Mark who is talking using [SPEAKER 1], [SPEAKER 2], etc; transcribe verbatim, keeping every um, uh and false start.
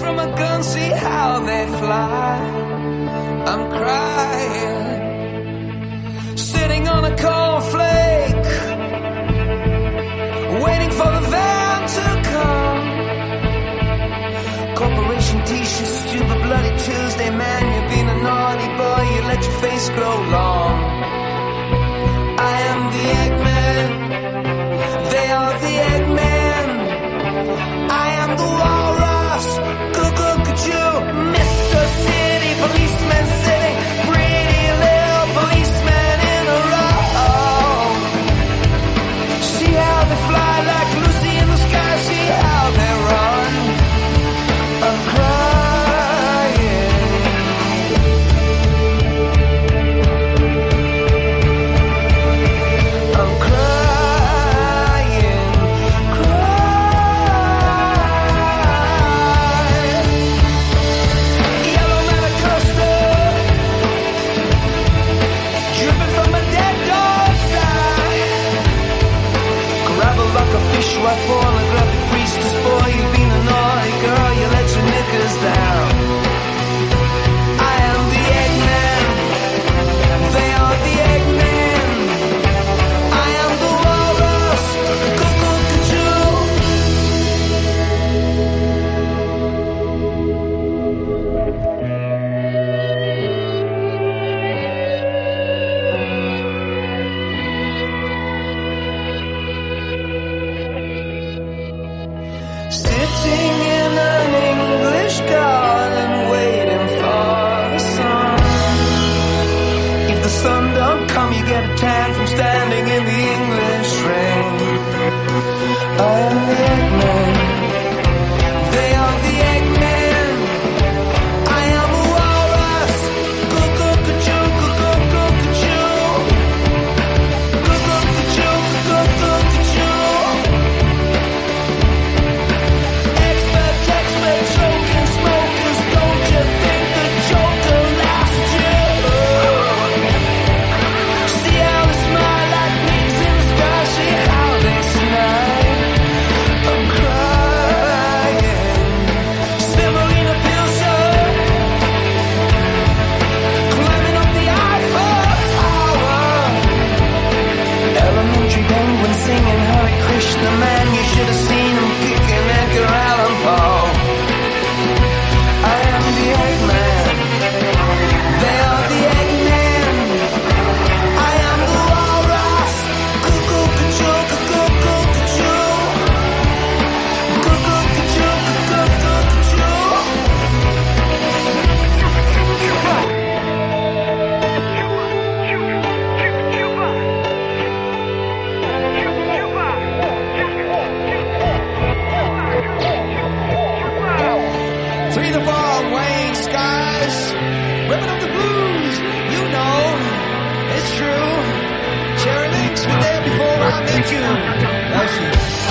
[SPEAKER 1] from a gun, see how they fly. I'm crying, sitting on a cornflake, waiting for the van to come. Corporation t-shirts, stupid bloody Tuesday, man. You've been a naughty boy, you let your face grow long. I am the Eggman, they are the Eggman. I am the walrus, cuckoo-cuckoo, Mister City, policeman sitting, pretty little policeman in a row. See how they fly like Lucy in the sky, see how they run. I'm crying. I'm crying, crying. Yellow matter custard dripping from a dead dog's eye. Gravel like a fish, right pornographic priestess boy. You've been a naughty girl, you let your knickers down. I am the Eggman, they are the Eggman. I am the walrus, cuckoo-cuckoo. Sitting in an English garden waiting for the sun. If the sun don't come, you get a tan from standing in the English rain. I am the Eggman, they are the Eggman. I am a walrus, cuckoo-cuckoo, cuckoo-cuckoo, cuckoo-cuckoo, cuckoo-cuckoo. Expert, expert, choking smokers, don't you think the Joker lasts you? See how they smile like pigs in the sky, see how they snide. I'm crying. Semolina Pilsen, climbing up the Eiffel Tower. Elementary penguin singing Hare Krishna, man, you should have seen him kicking Edgar Allan Poe. I am the Eggman, they are the Eggman. I am the walrus, cuckoo-cuckoo, cuckoo-cuckoo, cuckoo-cuckoo, cuckoo-cuckoo. Three to four, Wayne skies, ripping up the blues, you know, it's true. Cherry links were there before I met you. That's you.